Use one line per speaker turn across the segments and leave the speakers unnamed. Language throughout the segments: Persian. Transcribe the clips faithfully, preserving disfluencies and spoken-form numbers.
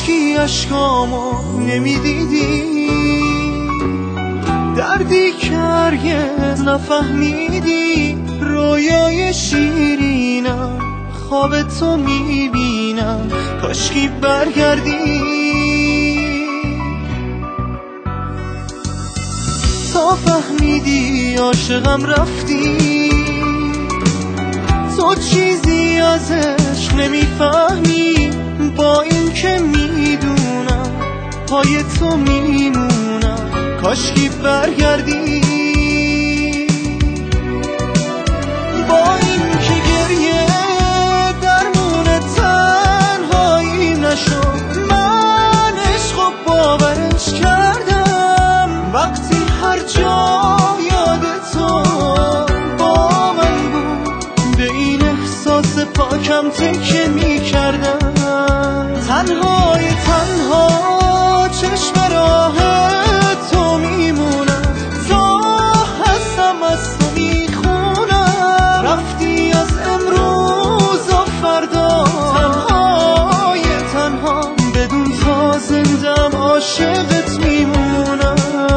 کاشکی اشکامو نمیدیدی، دردی که هرگز نفهمیدی. رویای شیرینم خواب تو میبینم، کاشکی برگردی. تا فهمیدی عاشقم رفتی، تو چیزی از عشق نمیفهمی. با این که میدونم پای تو میمونم، کاشکی برگردی. با این که گریه درمون تنهایی نشد، من عشق و باورش کردم. وقتی هر جا یاد تو با من بود، به این احساس پاکم تکیه میکردم. تنهای تنها چشم راه تو میمونم، تا هستم از تو میخونم. رفتی از امروز و فردا، تنهای تنها بدون تا زندم عاشقت میمونم.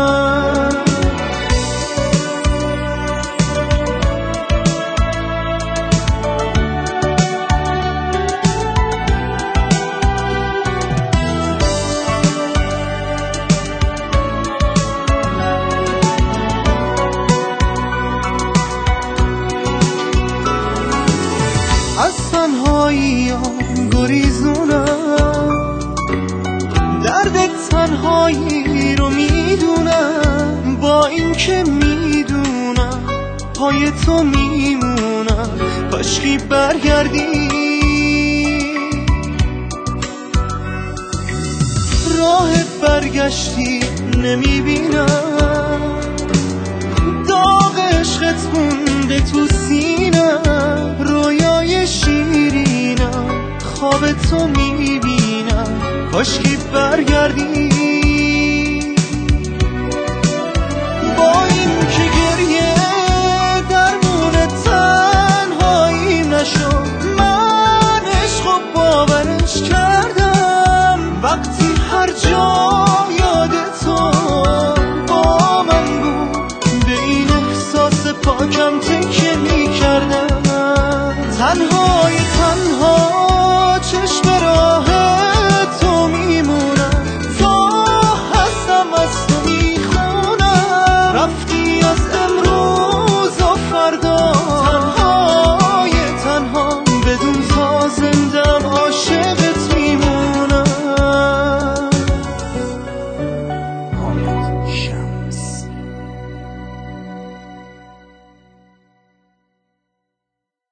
از تنهایی گریزونم، درد تنهایی رو میدونم. با این که میدونم پای تو میمونم، کاشکی برگردی. راه برگشتی نمیبینم، داغ عشقت مونده تو سینم. رویای شیرینم خواب تو میبینم، کاشکی برگردی. با این که گریه درمون تنهایی نشد، من عشق و باورش کردم. وقتی